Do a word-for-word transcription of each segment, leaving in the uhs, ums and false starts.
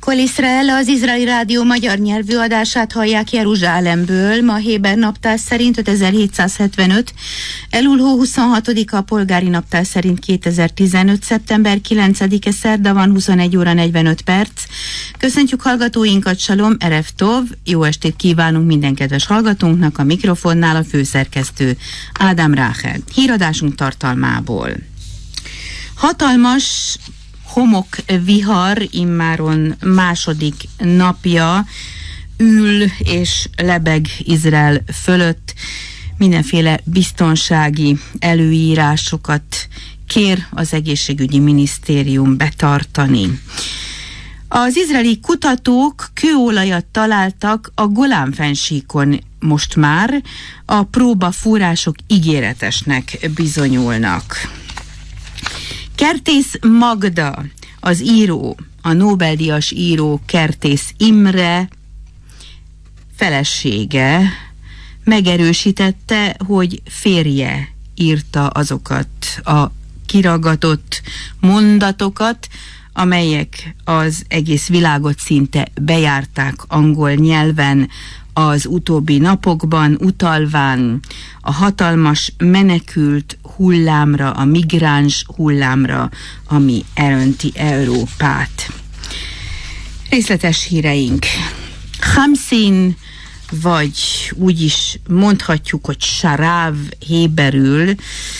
Kol Israel, az izraeli rádió magyar nyelvű adását hallják Jeruzsálemből. Ma Héber naptár szerint ötezer-hétszázhetvenöt, Elul hó huszonhatodika, a polgári naptár szerint kétezer-tizenöt, szeptember kilencedike, szerda van, huszonegy óra negyvenöt perc. Köszöntjük hallgatóinkat, Salom, Erev Tov, jó estét kívánunk minden kedves hallgatónknak, a mikrofonnál a főszerkesztő Ádám Ráhel. Híradásunk tartalmából. Hatalmas homokvihar immáron második napja ül és lebeg Izrael fölött. Mindenféle biztonsági előírásokat kér az egészségügyi minisztérium betartani. Az izraeli kutatók kőolajat találtak a Golán-fennsíkon most már, a próbafúrások ígéretesnek bizonyulnak. Kertész Magda, az író, a Nobel-díjas író Kertész Imre felesége megerősítette, hogy férje írta azokat a kiragatott mondatokat, amelyek az egész világot szinte bejárták angol nyelven az utóbbi napokban, utalván a hatalmas menekült hullámra, a migráns hullámra, ami elönti Európát. Részletes híreink. Hamszin, vagy úgy is mondhatjuk, hogy saráv héberül,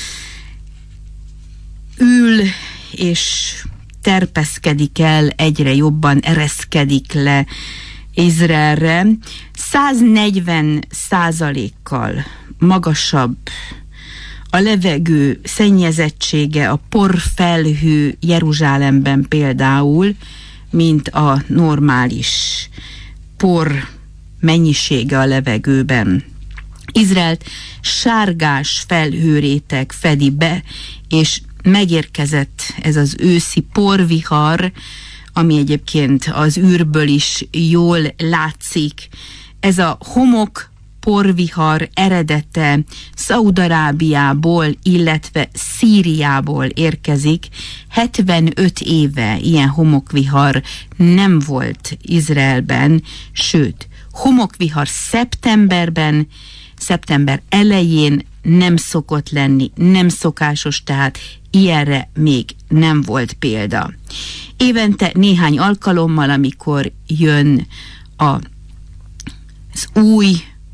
ül és terpeszkedik el, egyre jobban ereszkedik le Izraelre. száznegyven százalékkal magasabb a levegő szennyezettsége, a porfelhő Jeruzsálemben például, mint a normális por mennyisége a levegőben. Izraelt sárgás felhőréteg fedi be, és megérkezett ez az őszi porvihar, ami egyébként az űrből is jól látszik. Ez a homok porvihar eredete Szaúd-Arábiából, illetve Szíriából érkezik. hetvenöt éve ilyen homokvihar nem volt Izraelben, sőt, homokvihar szeptemberben, szeptember elején nem szokott lenni, nem szokásos, tehát ilyenre még nem volt példa. Évente néhány alkalommal, amikor jön a, az új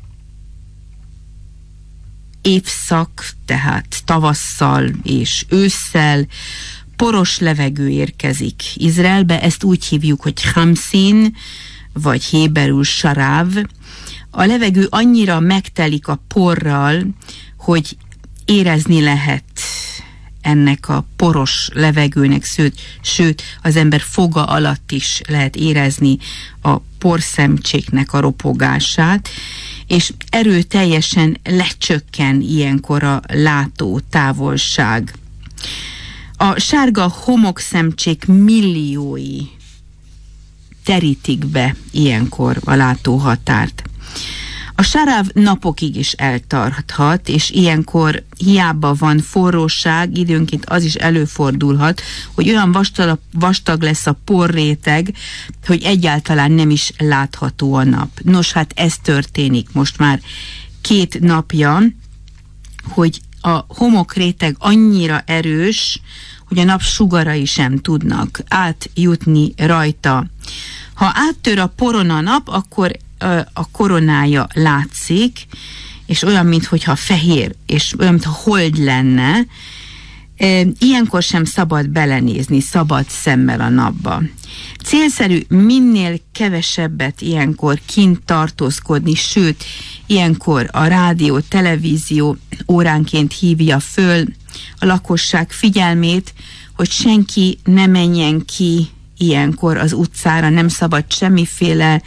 évszak, tehát tavasszal és ősszel, poros levegő érkezik Izraelbe, ezt úgy hívjuk, hogy hamszin, vagy héberül saráv. A levegő annyira megtelik a porral, hogy érezni lehet ennek a poros levegőnek, sőt, sőt, az ember foga alatt is lehet érezni a porszemcséknek a ropogását, és erőteljesen lecsökken ilyenkor a látó távolság. A sárga homokszemcsék milliói terítik be ilyenkor a látóhatárt. A saráv napokig is eltarthat, és ilyenkor hiába van forróság, időnként az is előfordulhat, hogy olyan vastag, vastag lesz a porréteg, hogy egyáltalán nem is látható a nap. Nos, hát ez történik most már két napja, hogy a homokréteg annyira erős, hogy a nap sugarai sem tudnak átjutni rajta. Ha áttör a poron a nap, akkor a koronája látszik, és olyan, mintha fehér, és olyan, mintha hold lenne. Ilyenkor sem szabad belenézni, szabad szemmel a napba. Célszerű minél kevesebbet ilyenkor kint tartózkodni, sőt, ilyenkor a rádió, televízió óránként hívja föl a lakosság figyelmét, hogy senki ne menjen ki ilyenkor az utcára, nem szabad semmiféle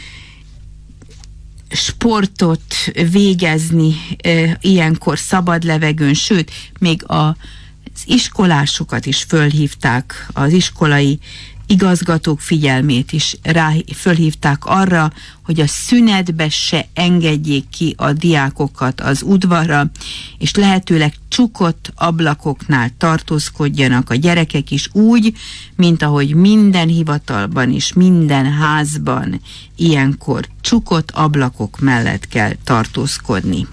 sportot végezni e, ilyenkor szabad levegőn, sőt, még a, az iskolásokat is fölhívták, az iskolai igazgatók figyelmét is rá fölhívták arra, hogy a szünetbe se engedjék ki a diákokat az udvarra, és lehetőleg csukott ablakoknál tartózkodjanak a gyerekek is úgy, mint ahogy minden hivatalban és minden házban ilyenkor csukott ablakok mellett kell tartózkodni.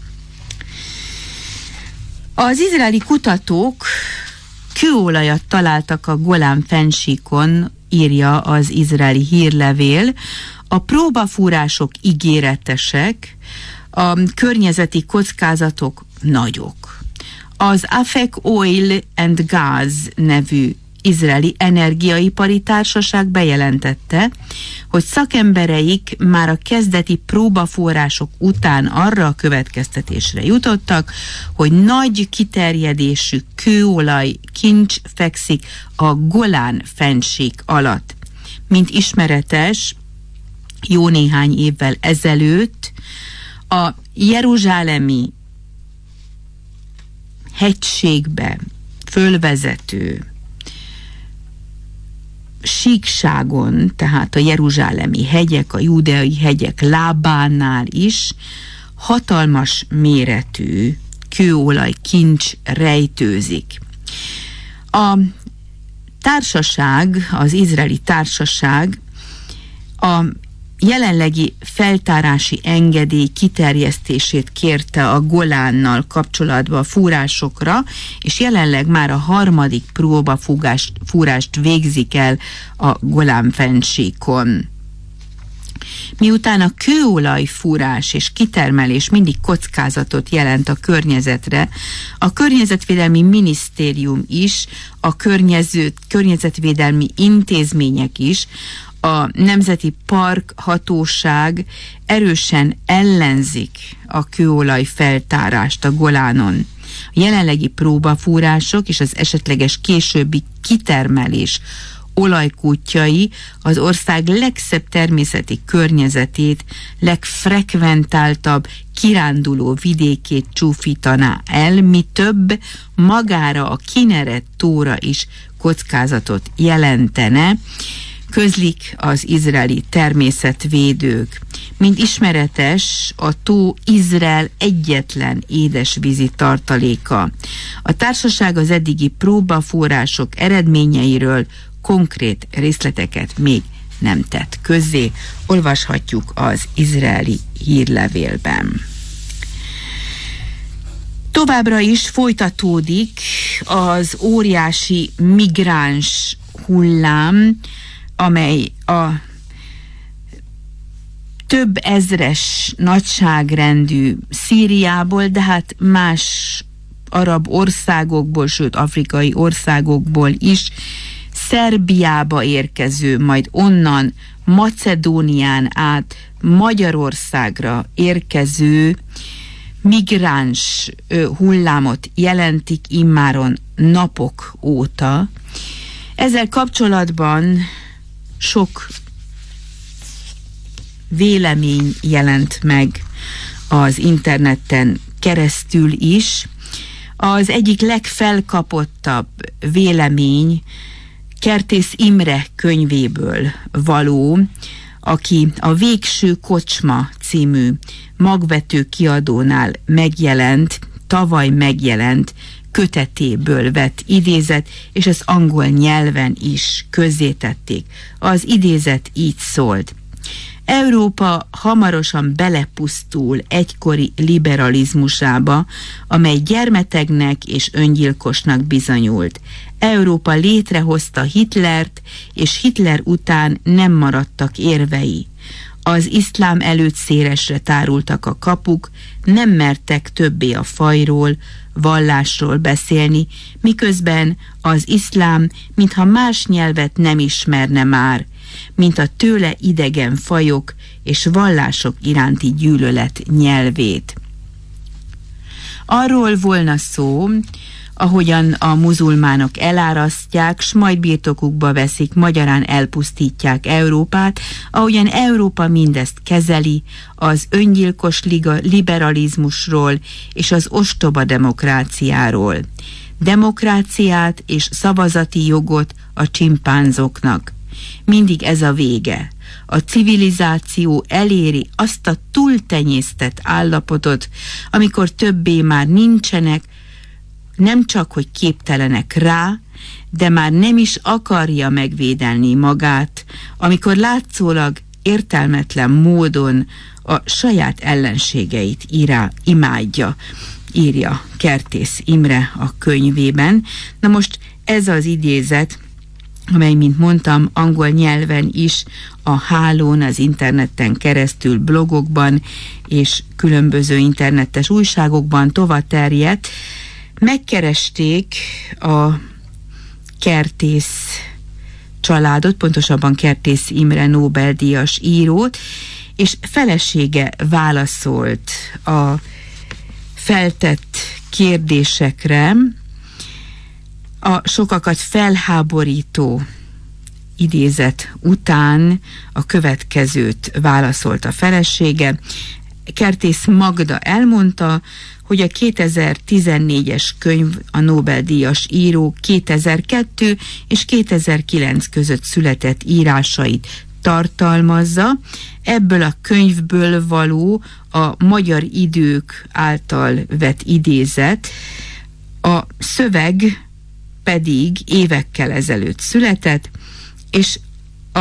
Az izraeli kutatók kőolajat találtak a Golán fennsíkon, írja az izraeli hírlevél. A próbafúrások ígéretesek, a környezeti kockázatok nagyok. Az Afek Oil and Gas nevű izraeli energiaipari társaság bejelentette, hogy szakembereik már a kezdeti próbafúrások után arra a következtetésre jutottak, hogy nagy kiterjedésű kőolaj kincs fekszik a Golán fennsík alatt. Mint ismeretes, jó néhány évvel ezelőtt a jeruzsálemi hegységbe fölvezető síkságon, tehát a jeruzsálemi hegyek, a júdeai hegyek lábánál is hatalmas méretű kőolaj kincs rejtőzik. A társaság, az izraeli társaság a jelenlegi feltárási engedély kiterjesztését kérte a Golánnal kapcsolatban a fúrásokra, és jelenleg már a harmadik próbafúrást fúrást végzik el a Golán fennsíkon. Miután a kőolajfúrás és kitermelés mindig kockázatot jelent a környezetre, a Környezetvédelmi Minisztérium is, a környező, környezetvédelmi intézmények is, a Nemzeti Park Hatóság erősen ellenzik a kőolaj feltárást a Golánon. A jelenlegi próbafúrások és az esetleges későbbi kitermelés olajkútjai az ország legszebb természeti környezetét, legfrekventáltabb kiránduló vidékét csúfítaná el, mi több, magára a Kinneret tóra is kockázatot jelentene, közlik az izraeli természetvédők. Mint ismeretes, a tó Izrael egyetlen édesvízi tartaléka. A társaság az eddigi próbafúrások eredményeiről konkrét részleteket még nem tett közzé. Olvashatjuk az izraeli hírlevélben. Továbbra is folytatódik az óriási migráns hullám, amely a több ezres nagyságrendű Szíriából, de hát más arab országokból, sőt afrikai országokból is Szerbiába érkező, majd onnan Macedónián át Magyarországra érkező migráns hullámot jelentik immáron napok óta. Ezzel kapcsolatban sok vélemény jelent meg az interneten keresztül is. Az egyik legfelkapottabb vélemény Kertész Imre könyvéből való, aki a Végső kocsma című magvető kiadónál megjelent, tavaly megjelent kötetéből vett idézet, és az angol nyelven is közzétették. Az idézet így szólt: Európa hamarosan belepusztul egykori liberalizmusába, amely gyermetegnek és öngyilkosnak bizonyult. Európa létrehozta Hitlert, és Hitler után nem maradtak érvei. Az iszlám előtt szélesre tárultak a kapuk, nem mertek többé a fajról, vallásról beszélni, miközben az iszlám, mintha más nyelvet nem ismerne már, mint a tőle idegen fajok és vallások iránti gyűlölet nyelvét. Arról volna szó, ahogyan a muzulmánok elárasztják, s majd birtokukba veszik, magyarán elpusztítják Európát, ahogyan Európa mindezt kezeli, az öngyilkos liga, liberalizmusról és az ostoba demokráciáról. demokráciát és szavazati jogot a csimpánzoknak. Mindig ez a vége. A civilizáció eléri azt a túltenyésztett állapotot, amikor többé már nincsenek, nem csak hogy képtelenek rá, de már nem is akarja megvédelni magát, amikor látszólag értelmetlen módon a saját ellenségeit írá, imádja, írja Kertész Imre a könyvében. Na most ez az idézet, amely, mint mondtam, angol nyelven is a hálón, az interneten keresztül, blogokban és különböző internetes újságokban tovaterjedt. Megkeresték a Kertész családot, pontosabban Kertész Imre Nobel-díjas írót, és felesége válaszolt a feltett kérdésekre. A sokakat felháborító idézet után a következőt válaszolt a felesége. Kertész Magda elmondta, hogy a kétezer-tizennégyes könyv a Nobel-díjas író kétezer-kettő és kétezer-kilenc között született írásait tartalmazza. Ebből a könyvből való a Magyar Idők által vett idézet, a szöveg pedig évekkel ezelőtt született, és a,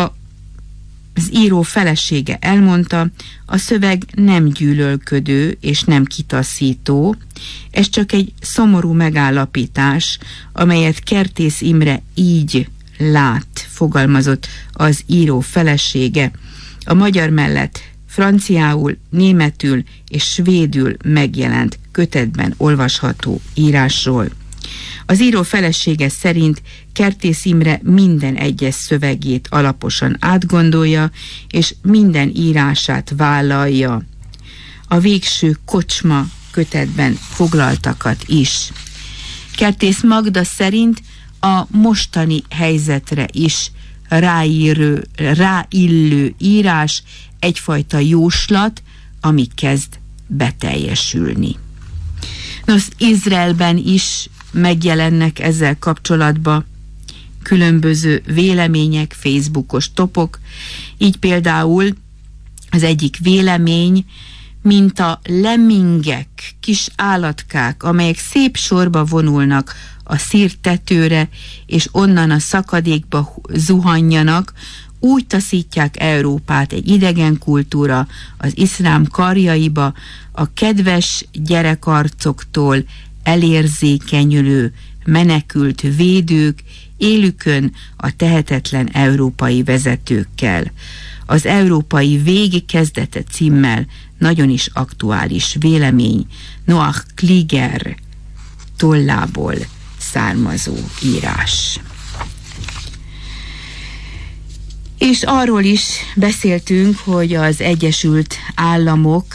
az író felesége elmondta, a szöveg nem gyűlölködő és nem kitaszító, ez csak egy szomorú megállapítás, amelyet Kertész Imre így lát, fogalmazott az író felesége. A magyar mellett franciául, németül és svédül megjelent kötetben olvasható írásról. Az író felesége szerint Kertész Imre minden egyes szövegét alaposan átgondolja, és minden írását vállalja. A végső kocsma kötetben foglaltakat is. Kertész Magda szerint a mostani helyzetre is ráírő, ráillő írás egyfajta jóslat, ami kezd beteljesülni. Nos, Izraelben is megjelennek ezzel kapcsolatban különböző vélemények, Facebookos topok. Így például az egyik vélemény, mint a lemmingek, kis állatkák, amelyek szép sorba vonulnak a szírtetőre, és onnan a szakadékba zuhanjanak, úgy taszítják Európát egy idegen kultúra az iszlám karjaiba, a kedves gyerekarcoktól elérzékenyülő menekült védők élükön a tehetetlen európai vezetőkkel. Az Európai Vég kezdete címmel nagyon is aktuális vélemény, Noah Kliger tollából származó írás. És arról is beszéltünk, hogy az Egyesült Államok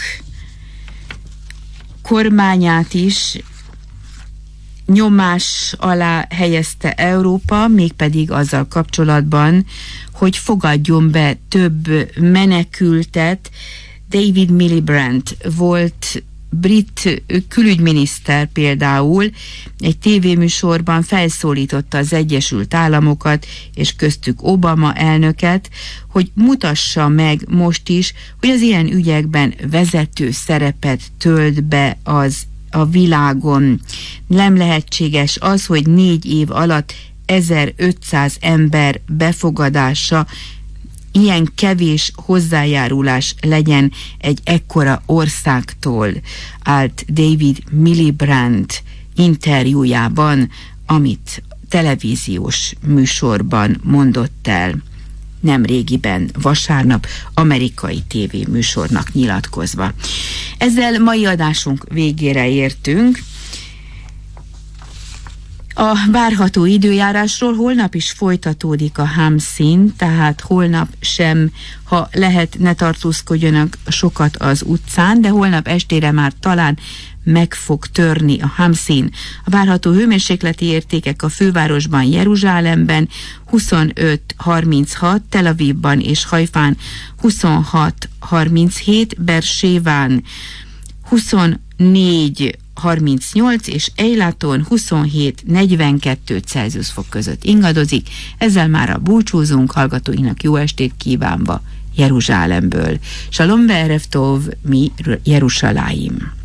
kormányát is nyomás alá helyezte Európa, mégpedig azzal kapcsolatban, hogy fogadjon be több menekültet. David Miliband volt brit külügyminiszter például egy tévéműsorban felszólította az Egyesült Államokat, és köztük Obama elnöket, hogy mutassa meg most is, hogy az ilyen ügyekben vezető szerepet tölt be az a világon. Nem lehetséges az, hogy négy év alatt ezerötszáz ember befogadása ilyen kevés hozzájárulás legyen egy ekkora országtól, állt David Miliband interjújában, amit televíziós műsorban mondott el nemrégiben, vasárnap, amerikai tévéműsornak nyilatkozva. Ezzel mai adásunk végére értünk. A várható időjárásról holnap is folytatódik a Hamszín, tehát holnap sem, ha lehet, ne tartózkodjanak sokat az utcán, de holnap estére már talán meg fog törni a Hamszín. A várható hőmérsékleti értékek a fővárosban, Jeruzsálemben huszonöt harminchat, Tel Avivban és Hajfán huszonhat harminchét, Berséván huszonnégy harmincnyolc és Eilaton huszonhét negyvenkettő Celsius fok között ingadozik. Ezzel már a búcsúzunk, hallgatóinknak jó estét kívánva Jeruzsálemből. Shalom ve'erev tov, mi Jerushalayim.